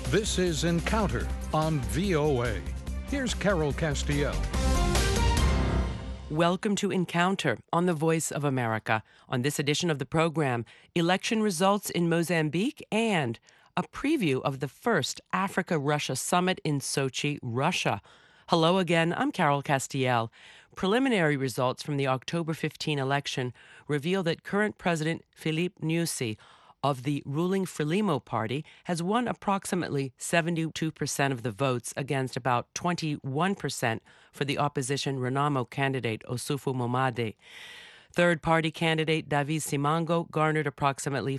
This is Encounter on VOA. Here's Carol Castiel. Welcome to Encounter on the Voice of America. On this edition of the program, election results in Mozambique and a preview of the first Africa-Russia summit in Sochi, Russia. Hello again, I'm Carol Castiel. Preliminary results from the October 15 election reveal that current President Filipe Nyusi of the ruling Frelimo party has won approximately 72% of the votes against about 21% for the opposition Renamo candidate Osufo Momade. Third-party candidate Davi Simango garnered approximately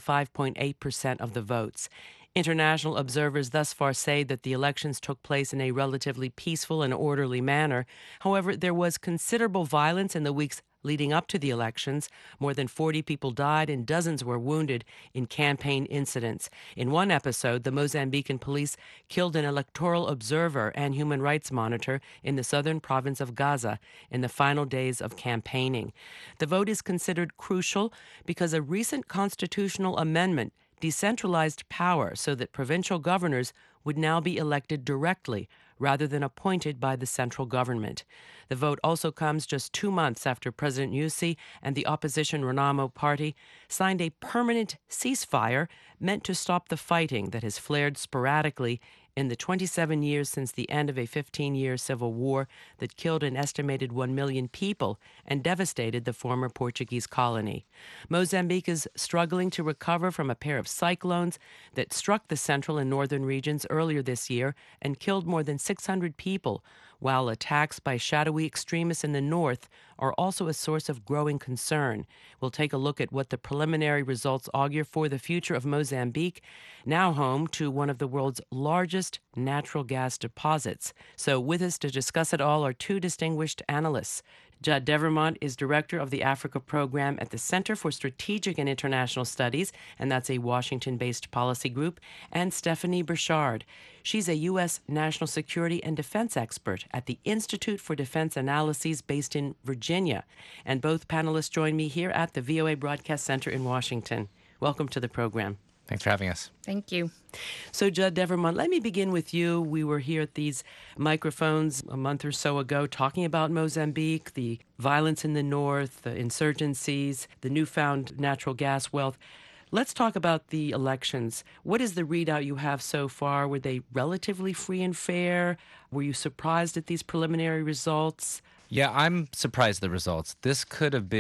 5.8% of the votes. International observers thus far say that the elections took place in a relatively peaceful and orderly manner. However, there was considerable violence in the weeks leading up to the elections. More than 40 people died and dozens were wounded in campaign incidents. In one episode, the Mozambican police killed an electoral observer and human rights monitor in the southern province of Gaza in the final days of campaigning. The vote is considered crucial because a recent constitutional amendment decentralized power so that provincial governors would now be elected directly rather than appointed by the central government. The vote also comes just 2 months after President Nyusi and the opposition Renamo party signed a permanent ceasefire meant to stop the fighting that has flared sporadically in the 27 years since the end of a 15-year civil war that killed an estimated 1 million people and devastated the former Portuguese colony. Mozambique is struggling to recover from a pair of cyclones that struck the central and northern regions earlier this year and killed more than 600 people, while attacks by shadowy extremists in the north are also a source of growing concern. We'll take a look at what the preliminary results augur for the future of Mozambique, now home to one of the world's largest natural gas deposits. So with us to discuss it all are two distinguished analysts. Judd Devermont is director of the Africa program at the Center for Strategic and International Studies, and that's a Washington-based policy group, and Stephanie Burchard. She's a U.S. national security and defense expert at the Institute for Defense Analyses based in Virginia. And both panelists join me here at the VOA Broadcast Center in Washington. Welcome to the program. Thanks for having us. Thank you. So, Judd Devermont, let me begin with you. We were here at these microphones a month or so ago talking about Mozambique, the violence in the north, the insurgencies, the newfound natural gas wealth. Let's talk about the elections. What is the readout you have so far? Were they relatively free and fair? Were you surprised at these preliminary results? Yeah, I'm surprised at the results. This should have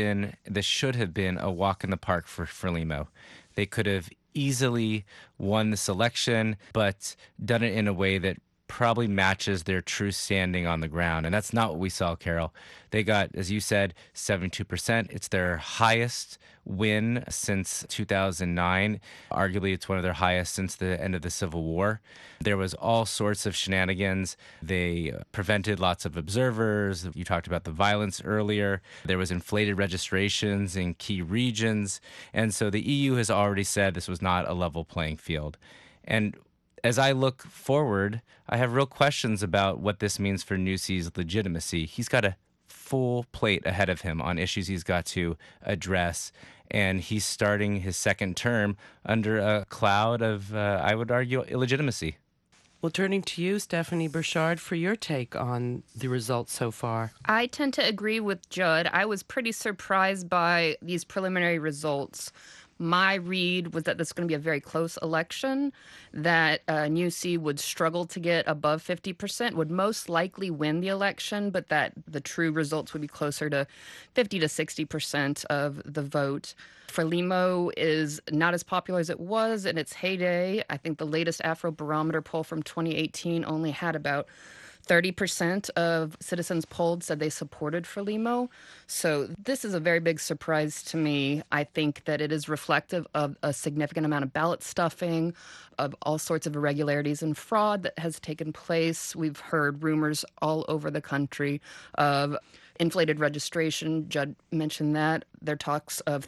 been a walk in the park for Frelimo. They could have easily won this election, but done it in a way that probably matches their true standing on the ground. And that's not what we saw, Carol. They got, as you said, 72%. It's their highest win since 2009. Arguably, it's one of their highest since the end of the Civil War. There was all sorts of shenanigans. They prevented lots of observers. You talked about the violence earlier. There was inflated registrations in key regions. And so the EU has already said this was not a level playing field. And as I look forward, I have real questions about what this means for Nyusi's legitimacy. He's got a full plate ahead of him on issues he's got to address, and he's starting his second term under a cloud of, I would argue, illegitimacy. Well, turning to you, Stephanie Burchard, for your take on the results so far. I tend to agree with Judd. I was pretty surprised by these preliminary results. My read was that this is going to be a very close election, that Nyusi would struggle to get above 50%, would most likely win the election, but that the true results would be closer to 50 to 60% of the vote. Frelimo is not as popular as it was in its heyday. I think the latest Afrobarometer poll from 2018 only had about 30% of citizens polled said they supported Frelimo. So this is a very big surprise to me. I think that it is reflective of a significant amount of ballot stuffing, of all sorts of irregularities and fraud that has taken place. We've heard rumors all over the country of inflated registration. Judd mentioned that. There are talks of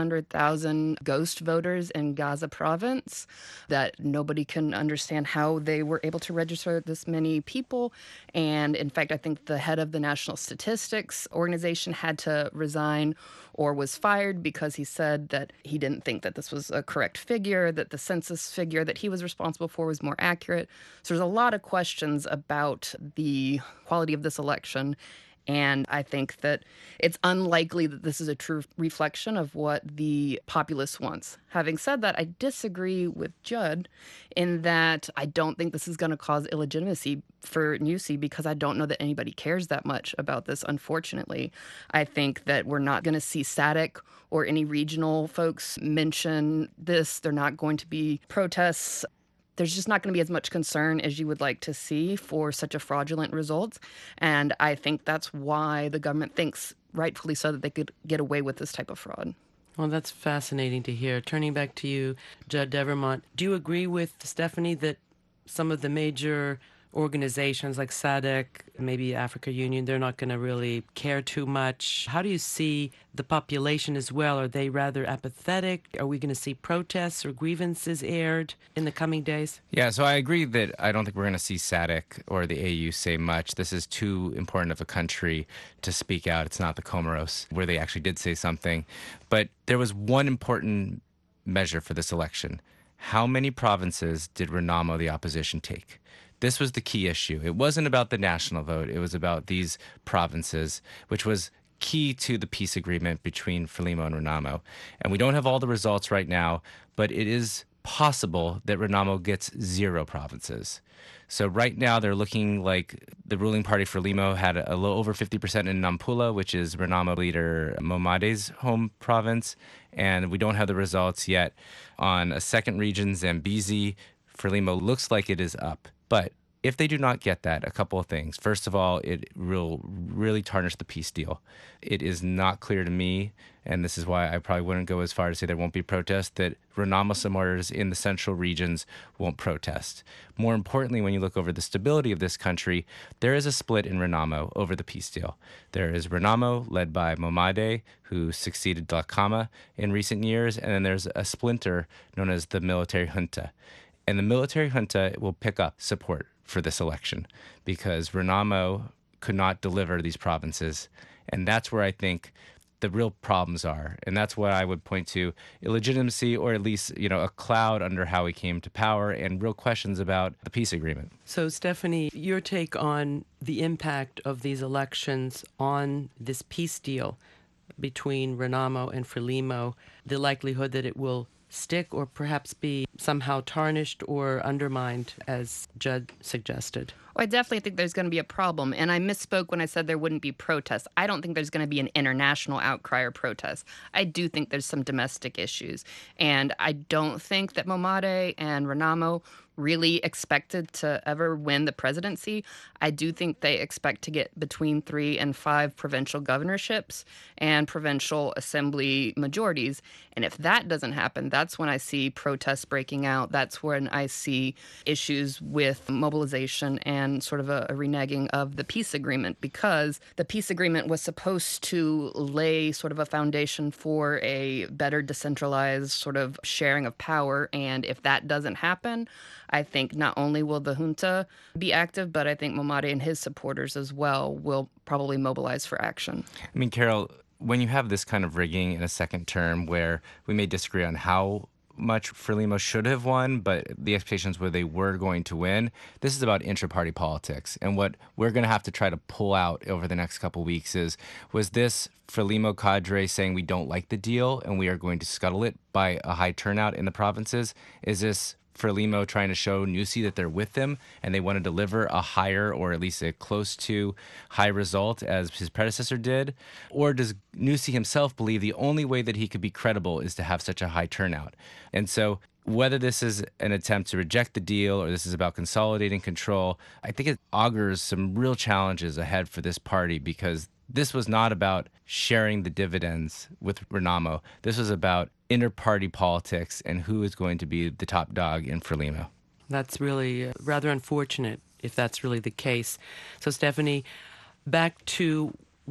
300,000 ghost voters in Gaza province, that nobody can understand how they were able to register this many people. And in fact, I think the head of the National Statistics Organization had to resign or was fired because he said that he didn't think that this was a correct figure, that the census figure that he was responsible for was more accurate. So there's a lot of questions about the quality of this election. And I think that it's unlikely that this is a true reflection of what the populace wants. Having said that, I disagree with Judd in that I don't think this is going to cause illegitimacy for Nyusi, because I don't know that anybody cares that much about this, unfortunately. I think that we're not going to see SADC or any regional folks mention this. They're not going to be protests. There's just not going to be as much concern as you would like to see for such a fraudulent result. And I think that's why the government thinks, rightfully so, that they could get away with this type of fraud. Well, that's fascinating to hear. Turning back to you, Judd Devermont, do you agree with Stephanie that some of the major organizations like SADC, maybe Africa Union, they're not going to really care too much? How do you see the population as well? Are they rather apathetic? Are we going to see protests or grievances aired in the coming days? Yeah, so I agree that I don't think we're going to see SADC or the AU say much. This is too important of a country to speak out. It's not the Comoros, where they actually did say something. But there was one important measure for this election. How many provinces did Renamo, the opposition, take? This was the key issue. It wasn't about the national vote. It was about these provinces, which was key to the peace agreement between Frelimo and Renamo. And we don't have all the results right now, but it is possible that Renamo gets 0 provinces. So right now they're looking like the ruling party Frelimo had a little over 50% in Nampula, which is Renamo leader Momade's home province. And we don't have the results yet. On a second region, Zambezi, Frelimo looks like it is up. But if they do not get that, a couple of things. First of all, it will really tarnish the peace deal. It is not clear to me, and this is why I probably wouldn't go as far to say there won't be protests, that Renamo supporters in the central regions won't protest. More importantly, when you look over the stability of this country, there is a split in Renamo over the peace deal. There is Renamo, led by Momade, who succeeded Dhlakama in recent years, and then there's a splinter known as the military junta. And the military junta will pick up support for this election because Renamo could not deliver these provinces. And that's where I think the real problems are. And that's what I would point to: illegitimacy, or at least, a cloud under how he came to power, and real questions about the peace agreement. So, Stephanie, your take on the impact of these elections on this peace deal between Renamo and Frelimo, the likelihood that it will stick or perhaps be somehow tarnished or undermined, as Judd suggested? Well, I definitely think there's going to be a problem. And I misspoke when I said there wouldn't be protests. I don't think there's going to be an international outcry or protest. I do think there's some domestic issues. And I don't think that Momade and Renamo really expected to ever win the presidency. I do think they expect to get between 3 and 5 provincial governorships and provincial assembly majorities. And if that doesn't happen, that's when I see protests breaking out. That's when I see issues with mobilization and sort of a reneging of the peace agreement, because the peace agreement was supposed to lay sort of a foundation for a better decentralized sort of sharing of power. And if that doesn't happen, I think not only will the junta be active, but I think Momade and his supporters as well will probably mobilize for action. I mean, Carol, when you have this kind of rigging in a second term where we may disagree on how much Frelimo should have won, but the expectations were they were going to win, this is about intra-party politics. And what we're going to have to try to pull out over the next couple of weeks was this Frelimo cadre saying we don't like the deal and we are going to scuttle it by a high turnout in the provinces? Is this Frelimo trying to show Nyusi that they're with him and they want to deliver a higher, or at least a close to high result as his predecessor did? Or does Nyusi himself believe the only way that he could be credible is to have such a high turnout? And so whether this is an attempt to reject the deal or this is about consolidating control, I think it augurs some real challenges ahead for this party, because this was not about sharing the dividends with Renamo. This was about inter-party politics and who is going to be the top dog in Frelimo. That's really rather unfortunate if that's really the case. So, Stephanie, back to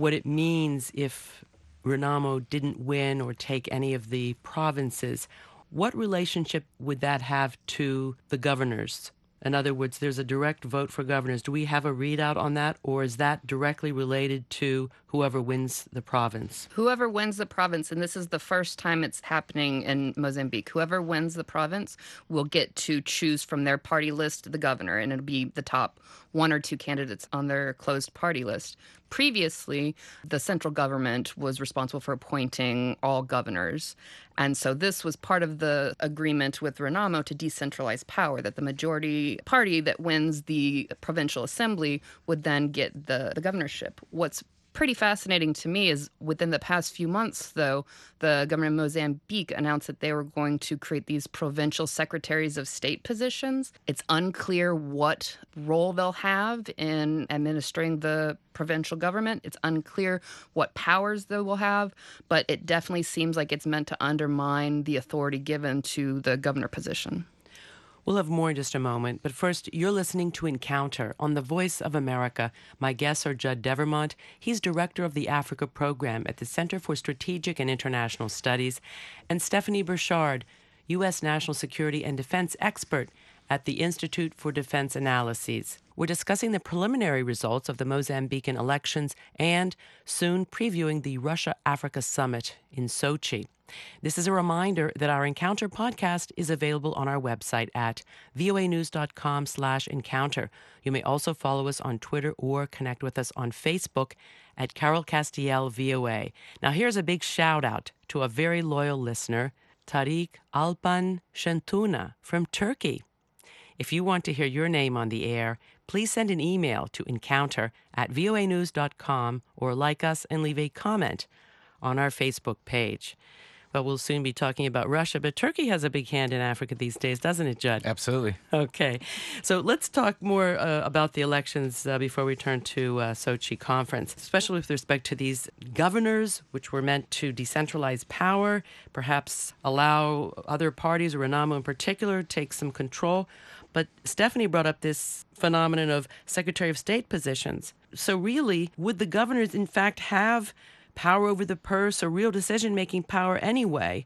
what it means if Renamo didn't win or take any of the provinces. What relationship would that have to the governors? In other words, there's a direct vote for governors. Do we have a readout on that, or is that directly related to whoever wins the province? Whoever wins the province, and this is the first time it's happening in Mozambique, whoever wins the province will get to choose from their party list the governor, and it'll be the top one or two candidates on their closed party list. Previously, the central government was responsible for appointing all governors. And so this was part of the agreement with Renamo to decentralize power, that the majority party that wins the provincial assembly would then get the governorship. What's pretty fascinating to me is within the past few months, though, the government of Mozambique announced that they were going to create these provincial secretaries of state positions. It's unclear what role they'll have in administering the provincial government. It's unclear what powers they will have, but it definitely seems like it's meant to undermine the authority given to the governor position. We'll have more in just a moment, but first, you're listening to Encounter on the Voice of America. My guests are Judd Devermont. He's director of the Africa program at the Center for Strategic and International Studies, and Stephanie Burchard, U.S. national security and defense expert at the Institute for Defense Analyses. We're discussing the preliminary results of the Mozambican elections and soon previewing the Russia-Africa summit in Sochi. This is a reminder that our Encounter podcast is available on our website at voanews.com/encounter. You may also follow us on Twitter or connect with us on Facebook at Carol Castiel VOA. Now here's a big shout out to a very loyal listener, Tariq Alpan Shantuna from Turkey. If you want to hear your name on the air, please send an email to encounter@voanews.com or like us and leave a comment on our Facebook page. Well, we'll soon be talking about Russia, but Turkey has a big hand in Africa these days, doesn't it, Judd? Absolutely. Okay. So let's talk more about the elections before we turn to Sochi conference, especially with respect to these governors, which were meant to decentralize power, perhaps allow other parties, or Renamo in particular, take some control. But Stephanie brought up this phenomenon of Secretary of State positions. So really, would the governors, in fact, have power over the purse or real decision-making power anyway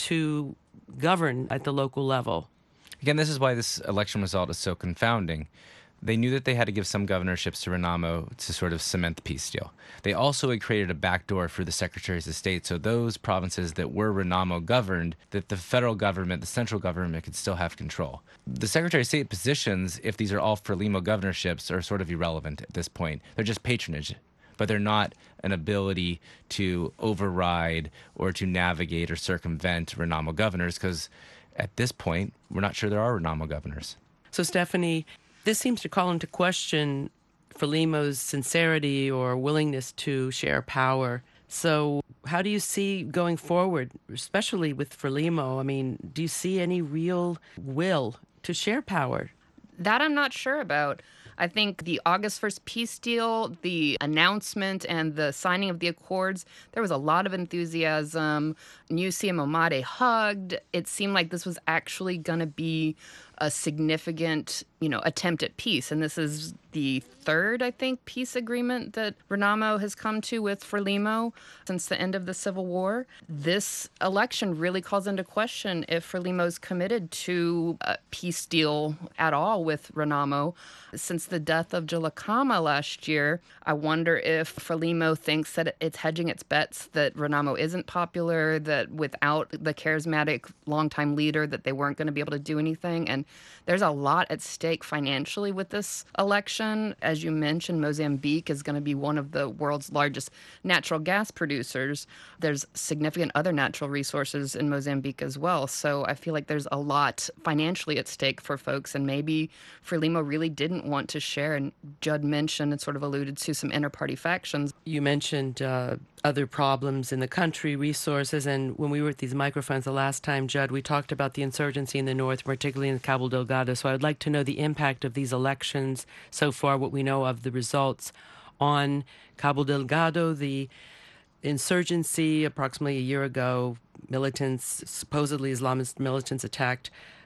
to govern at the local level? Again, this is why this election result is so confounding. They knew that they had to give some governorships to Renamo to sort of cement the peace deal. They also had created a backdoor for the secretaries of state, so those provinces that were Renamo governed, that the federal government, the central government, could still have control. The secretary of state positions, if these are all Frelimo governorships, are sort of irrelevant at this point. They're just patronage, but they're not an ability to override or to navigate or circumvent Renamo governors, because at this point, we're not sure there are Renamo governors. So, Stephanie, this seems to call into question Frelimo's sincerity or willingness to share power. So how do you see going forward, especially with Frelimo? I mean, do you see any real will to share power? That I'm not sure about. I think the August 1st peace deal, the announcement and the signing of the accords, there was a lot of enthusiasm. Nyusi and Momade hugged. It seemed like this was actually going to be a significant, attempt at peace. And this is the third, I think, peace agreement that Renamo has come to with Frelimo since the end of the Civil War. This election really calls into question if Frelimo's committed to a peace deal at all with Renamo. Since the death of Dhlakama last year, I wonder if Frelimo thinks that it's hedging its bets, that Renamo isn't popular, that without the charismatic longtime leader that they weren't going to be able to do anything. And there's a lot at stake financially with this election. As you mentioned, Mozambique is going to be one of the world's largest natural gas producers. There's significant other natural resources in Mozambique as well. So I feel like there's a lot financially at stake for folks, and maybe Frelimo really didn't want to share. And Judd mentioned and sort of alluded to some inter-party factions. You mentioned other problems in the country, resources, and when we were at these microphones the last time, Judd, we talked about the insurgency in the north, particularly in Cabo Delgado. So I'd like to know the impact of these elections so far, what we know of the results on Cabo Delgado, the insurgency approximately a year ago, militants, supposedly Islamist militants, attacked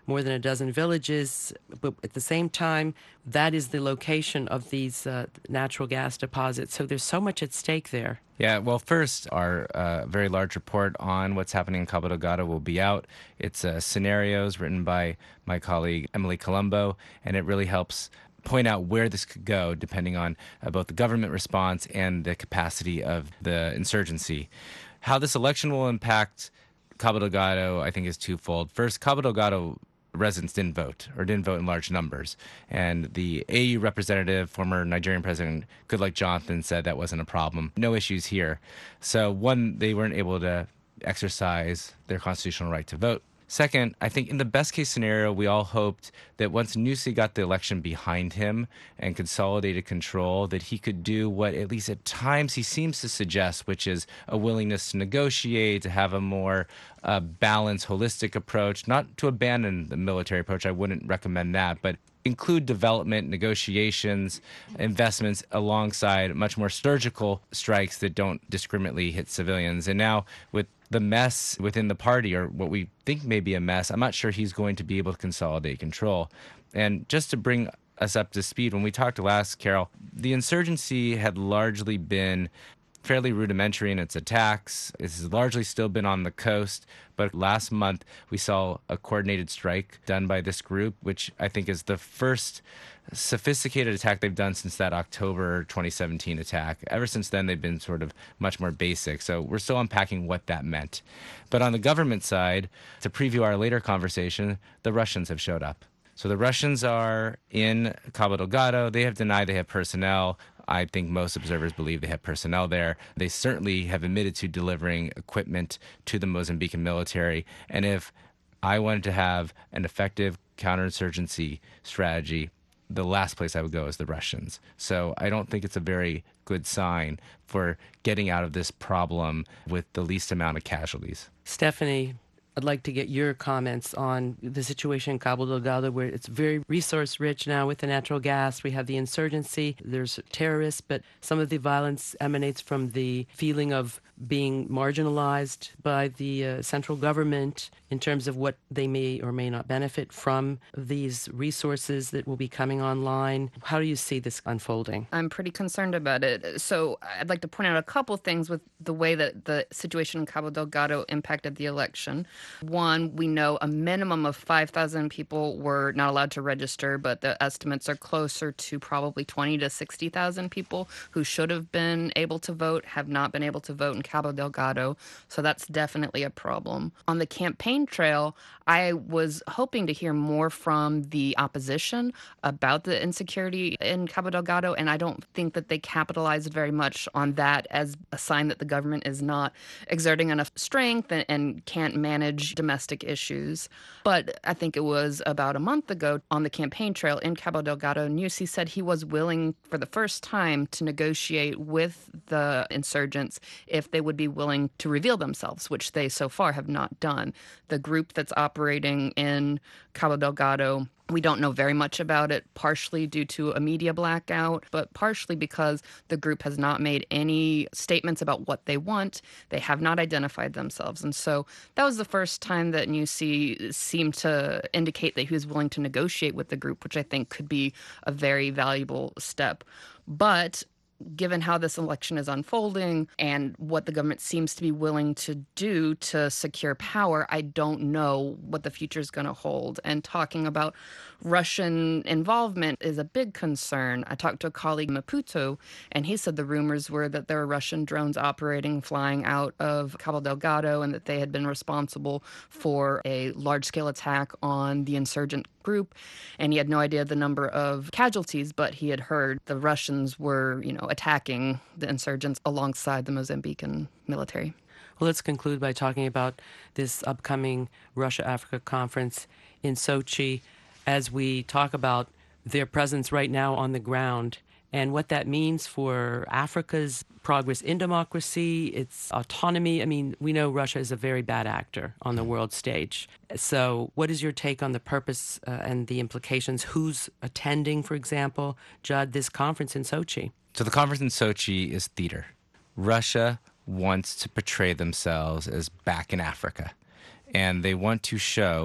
more than a dozen villages. But at the same time, that is the location of these natural gas deposits. So there's so much at stake there. Yeah, well, first, our very large report on what's happening in Cabo Delgado will be out. It's scenarios written by my colleague Emily Colombo, and it really helps point out where this could go depending on both the government response and the capacity of the insurgency. How this election will impact Cabo Delgado, I think, is twofold. First, Cabo Delgado residents didn't vote in large numbers. And the AU representative, former Nigerian President Goodluck Jonathan, said that wasn't a problem. No issues here. So one, they weren't able to exercise their constitutional right to vote. Second, I think in the best case scenario, we all hoped that once Nyusi got the election behind him and consolidated control, that he could do what at least at times he seems to suggest, which is a willingness to negotiate, to have a more balanced, holistic approach, not to abandon the military approach. I wouldn't recommend that, but include development, negotiations, investments alongside much more surgical strikes that don't discriminately hit civilians. And now with the mess within the party, or what we think may be a mess, I'm not sure he's going to be able to consolidate control. And just to bring us up to speed, when we talked last, Carol, the insurgency had largely been fairly rudimentary in its attacks. This has largely still been on the coast, but last month we saw a coordinated strike done by this group, which I think is the first sophisticated attack they've done since that October 2017 attack. Ever since then, they've been sort of much more basic. So we're still unpacking what that meant. But on the government side, to preview our later conversation, the Russians have showed up. So the Russians are in Cabo Delgado. They have denied they have personnel. I think most observers believe they have personnel there. They certainly have admitted to delivering equipment to the Mozambican military. And if I wanted to have an effective counterinsurgency strategy, the last place I would go is the Russians. So I don't think it's a very good sign for getting out of this problem with the least amount of casualties. Stephanie, I'd like to get your comments on the situation in Cabo Delgado, where it's very resource rich now with the natural gas. We have the insurgency, there's terrorists, but some of the violence emanates from the feeling of being marginalized by the central government in terms of what they may or may not benefit from these resources that will be coming online. How do you see this unfolding? I'm pretty concerned about it. So I'd like to point out a couple things with the way that the situation in Cabo Delgado impacted the election. One, we know a minimum of 5,000 people were not allowed to register, but the estimates are closer to probably 20 to 60,000 people who should have been able to vote, have not been able to vote in Cabo Delgado. So that's definitely a problem. On the campaign trail, I was hoping to hear more from the opposition about the insecurity in Cabo Delgado, and I don't think that they capitalized very much on that as a sign that the government is not exerting enough strength and can't manage domestic issues. But I think it was about a month ago on the campaign trail in Cabo Delgado, Nyusi said he was willing for the first time to negotiate with the insurgents if they would be willing to reveal themselves, which they so far have not done. The group that's operating in Cabo Delgado, we don't know very much about it, partially due to a media blackout, but partially because the group has not made any statements about what they want. They have not identified themselves. And so that was the first time that Nyusi seemed to indicate that he was willing to negotiate with the group, which I think could be a very valuable step. But given how this election is unfolding and what the government seems to be willing to do to secure power, I don't know what the future is going to hold. And talking about Russian involvement is a big concern. I talked to a colleague in Maputo, and he said the rumors were that there were Russian drones operating, flying out of Cabo Delgado, and that they had been responsible for a large-scale attack on the insurgent group. And he had no idea the number of casualties, but he had heard the Russians were, attacking the insurgents alongside the Mozambican military. Well, let's conclude by talking about this upcoming Russia-Africa conference in Sochi as we talk about their presence right now on the ground and what that means for Africa's progress in democracy, its autonomy. I mean, we know Russia is a very bad actor on the world stage. So what is your take on the purpose and the implications? Who's attending, for example, Judd, this conference in Sochi? So the conference in Sochi is theater. Russia wants to portray themselves as back in Africa. And they want to show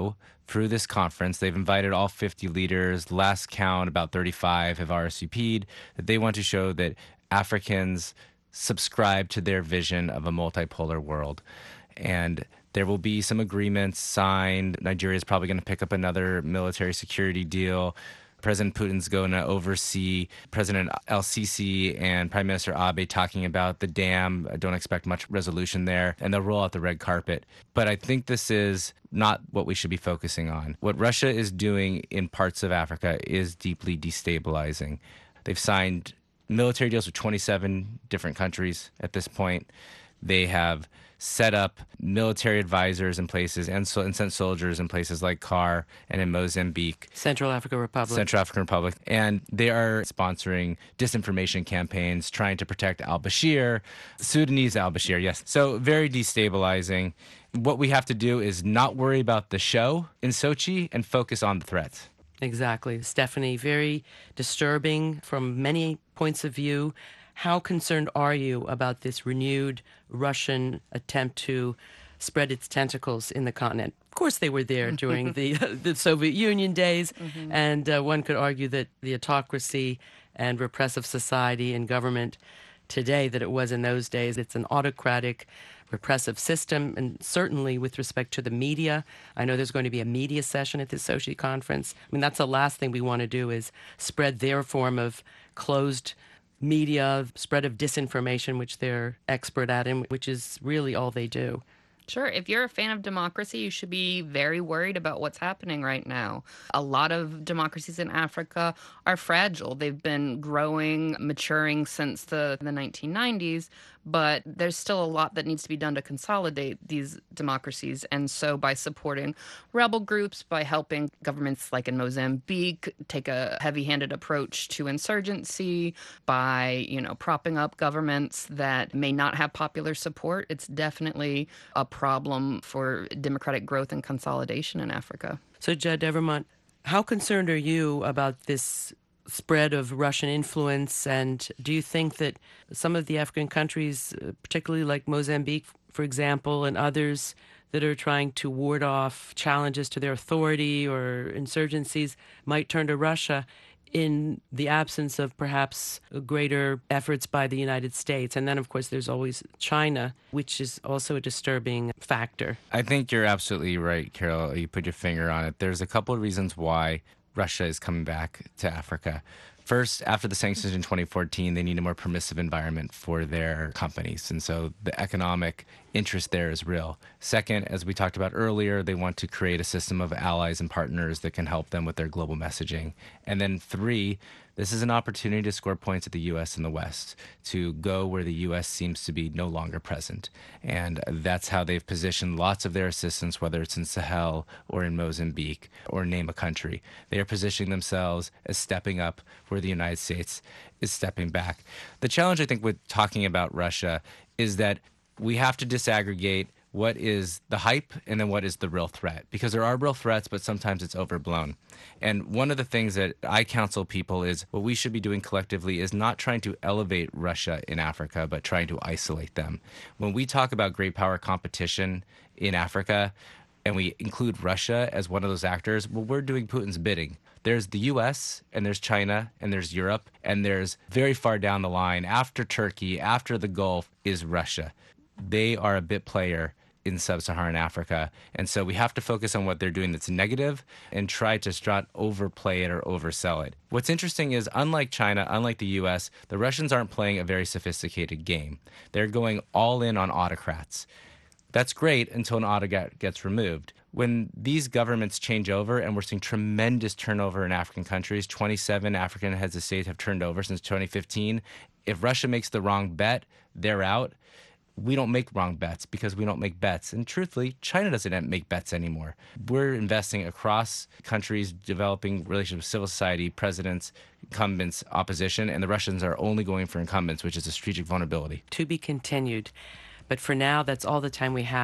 through this conference. They've invited all 50 leaders. Last count, about 35 have RSVP'd, that they want to show that Africans subscribe to their vision of a multipolar world. And there will be some agreements signed. Nigeria is probably going to pick up another military security deal. President Putin's going to oversee President El-Sisi and Prime Minister Abe talking about the dam. I don't expect much resolution there, and they'll roll out the red carpet. But I think this is not what we should be focusing on. What Russia is doing in parts of Africa is deeply destabilizing. They've signed military deals with 27 different countries at this point. They have set up military advisors in places and sent soldiers in places like CAR and in Mozambique. Central African Republic. And they are sponsoring disinformation campaigns, trying to protect al-Bashir, Sudanese al-Bashir, yes. So very destabilizing. What we have to do is not worry about the show in Sochi and focus on the threats. Exactly. Stephanie, very disturbing from many points of view. How concerned are you about this renewed Russian attempt to spread its tentacles in the continent? Of course, they were there during the Soviet Union days, and one could argue that the autocracy and repressive society and government today that it was in those days, it's an autocratic, repressive system, and certainly with respect to the media. I know there's going to be a media session at this Sochi conference. I mean, that's the last thing we want to do is spread their form of closed media, spread of disinformation, which they're expert at, and which is really all they do. Sure. If you're a fan of democracy, you should be very worried about what's happening right now. A lot of democracies in Africa are fragile. They've been growing, maturing since the 1990s, but there's still a lot that needs to be done to consolidate these democracies. And so by supporting rebel groups, by helping governments like in Mozambique take a heavy-handed approach to insurgency, by, propping up governments that may not have popular support, it's definitely a problem for democratic growth and consolidation in Africa. So, Judd Devermont, how concerned are you about this spread of Russian influence, and do you think that some of the African countries, particularly like Mozambique, for example, and others that are trying to ward off challenges to their authority or insurgencies, might turn to Russia in the absence of perhaps greater efforts by the United States? And then, of course, there's always China, which is also a disturbing factor. I think you're absolutely right, Carol. You put your finger on it. There's a couple of reasons why Russia is coming back to Africa. First, after the sanctions in 2014, they need a more permissive environment for their companies. And so the economic interest there is real. Second, as we talked about earlier, they want to create a system of allies and partners that can help them with their global messaging. And then three, this is an opportunity to score points at the U.S. in the West, to go where the U.S. seems to be no longer present. And that's how they've positioned lots of their assistance, whether it's in Sahel or in Mozambique, or name a country. They are positioning themselves as stepping up where the United States is stepping back. The challenge, I think, with talking about Russia is that we have to disaggregate what is the hype and then what is the real threat, because there are real threats, but sometimes it's overblown. And one of the things that I counsel people is what we should be doing collectively is not trying to elevate Russia in Africa, but trying to isolate them. When we talk about great power competition in Africa, and we include Russia as one of those actors, well, we're doing Putin's bidding. There's the U.S., and there's China, and there's Europe, and there's very far down the line, after Turkey, after the Gulf, is Russia. They are a bit player in sub-Saharan Africa. And so we have to focus on what they're doing that's negative and try to not overplay it or oversell it. What's interesting is, unlike China, unlike the U.S., the Russians aren't playing a very sophisticated game. They're going all in on autocrats. That's great until an autocrat gets removed. When these governments change over, and we're seeing tremendous turnover in African countries, 27 African heads of state have turned over since 2015. If Russia makes the wrong bet, they're out. We don't make wrong bets because we don't make bets. And truthfully, China doesn't make bets anymore. We're investing across countries, developing relationships with civil society, presidents, incumbents, opposition, and the Russians are only going for incumbents, which is a strategic vulnerability. To be continued. But for now, that's all the time we have.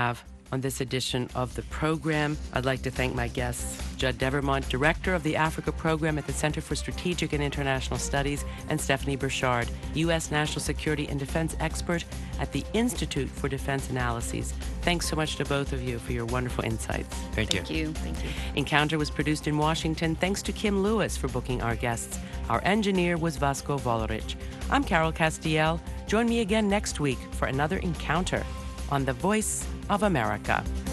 on this edition of the program. I'd like to thank my guests, Judd Devermont, Director of the Africa Program at the Center for Strategic and International Studies, and Stephanie Burchard, U.S. National Security and Defense Expert at the Institute for Defense Analyses. Thanks so much to both of you for your wonderful insights. Thank you. Thank you. Thank you. Encounter was produced in Washington. Thanks to Kim Lewis for booking our guests. Our engineer was Vasco Volerich. I'm Carol Castiel. Join me again next week for another encounter on The Voice of America.